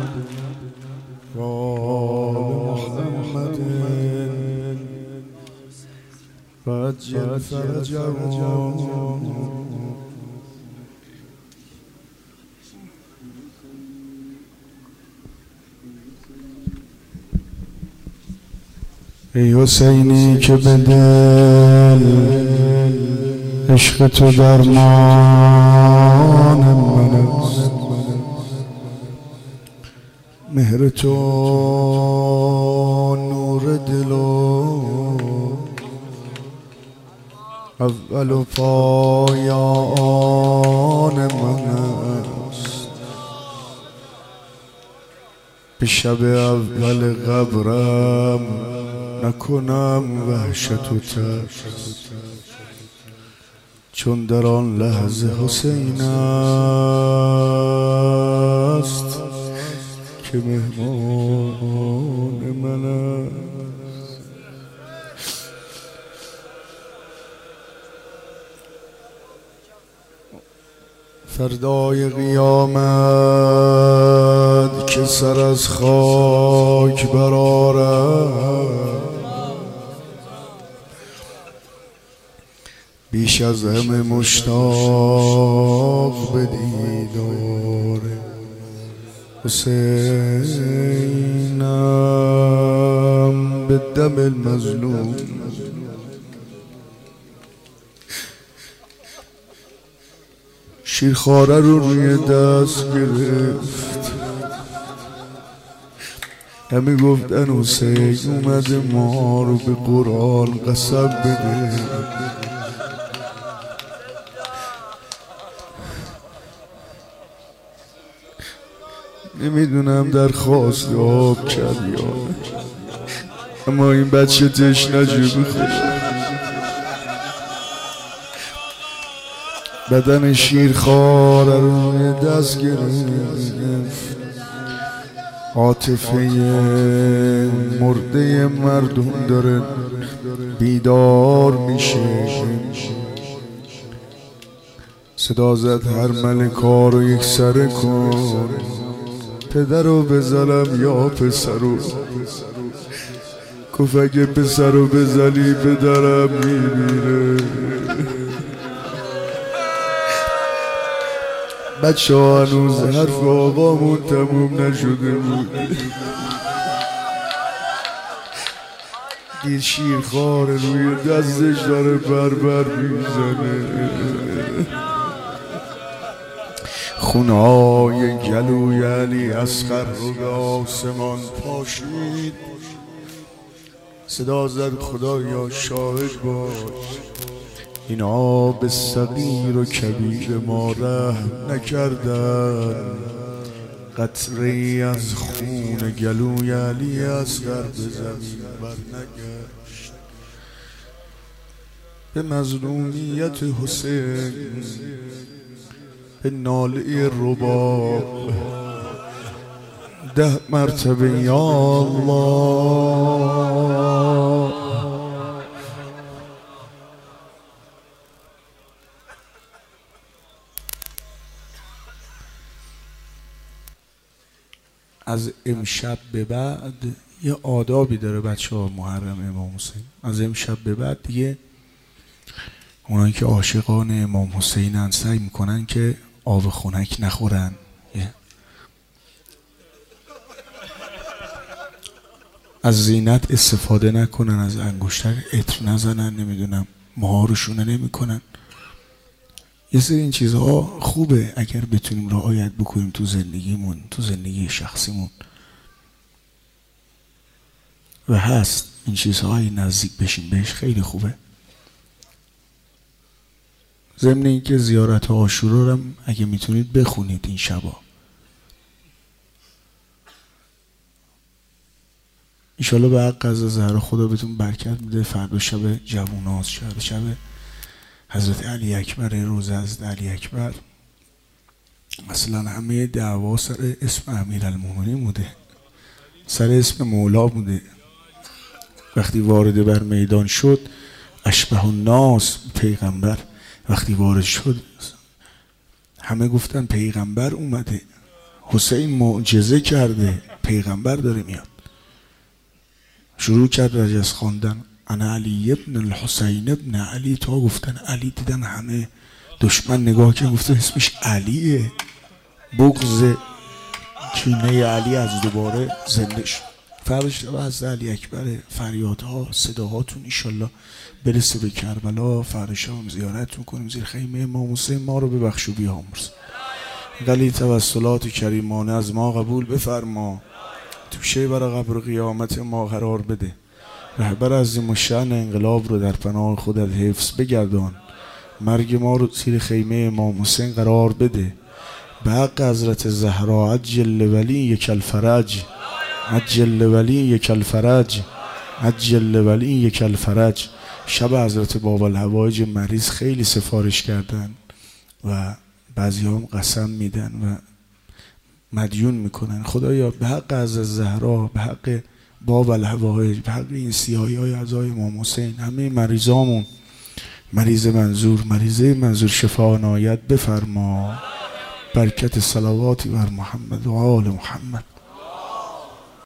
محمد فجل فرجهم. ای حسینی که به دل عشق تو درمان من است، مهر تو نور دل و اول و پایان من است. به شب اول قبرم نکنم وحشت و ترس، چون در آن لحظه حسین است که مهمان من است. فردای قیامت که سر از خاک برآرم، بیش از همه مشتاق به دیدار حسینم. به دم المظلوم شیرخواره رو روی دست گرفت، همه گفتن حسین اومده ما رو به قرآن قسم بده. نمیدونم درخواست آب کرد یا نه، اما این بچه تشنه جو بخوره. بدن شیرخواره روی دست گرفت، عاطفه مرده مردم داره بیدار میشه. صدا زد هر ملکا رو یک سره کن، پدرو بزنم یا پسرو. گفت اگه پسرو بزنی پدرم میمیره. بچه ها هنوز حرف آقامون تموم نشده بود، دید شیرخوار روی دستش داره بربر میزنه. خونهای گلوی علی اصغر رو به آسمان پاشید. صدا زد خدایا شاهد باش، اینا به صغیر و کبیر ما رحم نکردن. قطره‌ای از خون گلوی علی اصغر به زمین برنگشت. به مظلومیت حسین، به ناله رباب 10 مرتبه یا الله. از امشب به بعد یه آدابی داره بچه ها محرم امام حسین. از امشب به بعد دیگه اونایی که عاشقان امام حسینن سعی میکنن که آب خنک نخورن، از زینت استفاده نکنن، از انگشتر عطر نزنن، نمیدونم موها رو شونه نمیکنن. یه سری این چیزها خوبه اگر بتونیم رعایت بکنیم تو زندگیمون، تو زندگی شخصیمون، و هست این چیزهای نزدیک بشین بهش خیلی خوبه. ضمن اینکه زیارت عاشورا رو هم اگه میتونید بخونید این شبا. انشالله به حق از زهرا خدا بهتون برکت میده. فردا شب جووناست، شب حضرت علی اکبر، روز حضرت علی اکبر. اصلا همه دعوا سر اسم امیرالمومنین بوده، سر اسم مولا بوده. وقتی وارد بر میدان شد اشبه الناس پیغمبر، وقتی وارد شد همه گفتن پیغمبر اومده. حسین معجزه کرده، پیغمبر داره میاد. شروع کرد رجز خواندن انا علی ابن الحسین ابن علی، تا گفتن علی دیدن همه دشمن نگاه که گفته اسمش علیه. بغض کینه علی از دوباره زنده شد. فرش و از علی اکبر، فریادها صداهاتون ایشالله برسه به کربلا. فرش هم زیارت میکنیم زیر خیمه امام حسین. ما رو ببخش و بیامرز. ولی توسلات کریمانه از ما قبول بفرما. توشه برای قبر قیامت ما قرار بده. رهبر عظیم الشأن انقلاب رو در پناه خودت حفظ بگردان. مرگ ما رو زیر خیمه امام حسین قرار بده. به حق حضرت زهرا عجل ولی یک الفرج، عجل ولی یک الفرج، عجل ولی یک الفرج. شب حضرت باب الحوایج مریض خیلی سفارش کردن و بعضی هم قسم میدن و مدیون میکنن. خدایا به حق حضرت زهرا، به حق باب الحوایج، به حق این سیاهی های اعضای امام حسین، همه مریضامون، مریض منظور شفا عنایت بفرما. برکت صلواتی بر محمد و آل محمد.